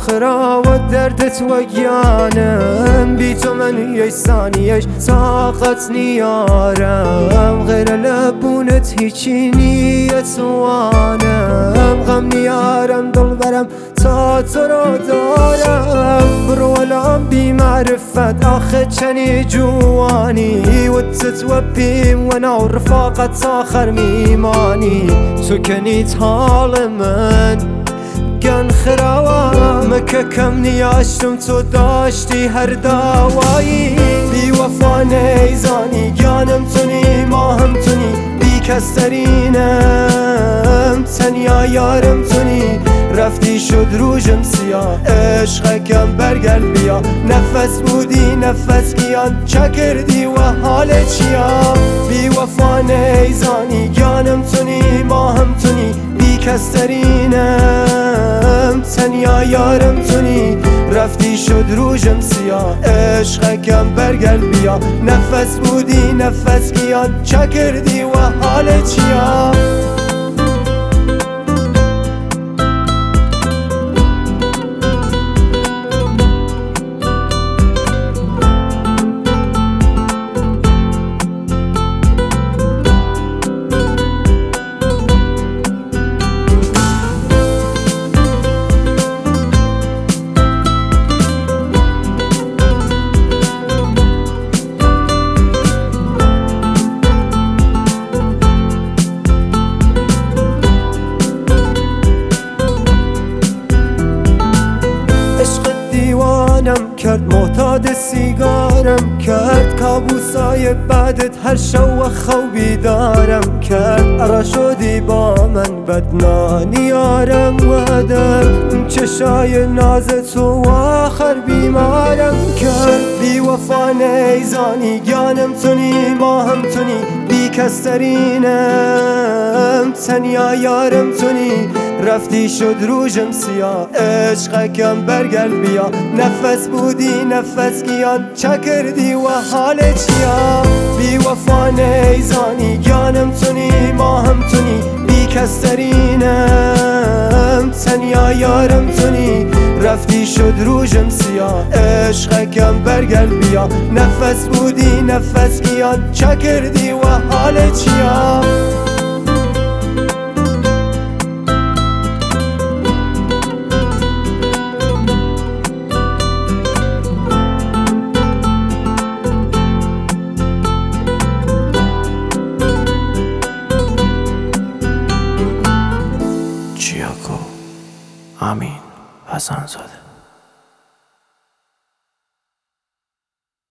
آخرا و دردت وگیانم بی تو من یک ثانیش طاقت نیارم غیر لبونت هیچی نیت وانم غم نیارم دل برم تا تو رو دارم برو الان بی معرفت آخه چنی جوانی وتت وبیم و نو رفاقت آخر میمانی تو کنیت حال من گن خراوه مکه کم نیاشتم تو داشتی هر داوایی بی وفا نیزانی گانم تونی ماهم تونی بی کس ترینم تنیا یارم تونی رفتی شد روژم سیاه عشقکم برگرد بیا نفس بودی نفس گیان چه کردی و حال چیا بی وفا نیزانی گانم تونی ماهم تونی بی کس ترینم تنیا یارم تونی رفتی شد روژم سیاه عشقکم برگرد بیا نفس بودی نفس گیان چه کردی و حال چیا کرد معتاد سیگارم کرد کابوسای بعدت هر شو و خوابی دارم کرد ارا شدی با من بدنانی آرم و درد چشای ناز تو آخر بیمارم کرد بی وفا نیزانی گانم تونی ماهم تونی بی کس ترینم تنیا یارم تونی رفتی شد روژم سیاه عشقکم برگرد بیا نفس بودی نفس گیان چه کردی و حال چیا بی وفا نیزانی گانم تونی ماهم تونی بی کس ترینم تنیا یارم تونی رفتی شد روژم سیاه عشقکم برگرد بیا نفس بودی نفس گیان چه کردی و حال چیا امین حسن زاده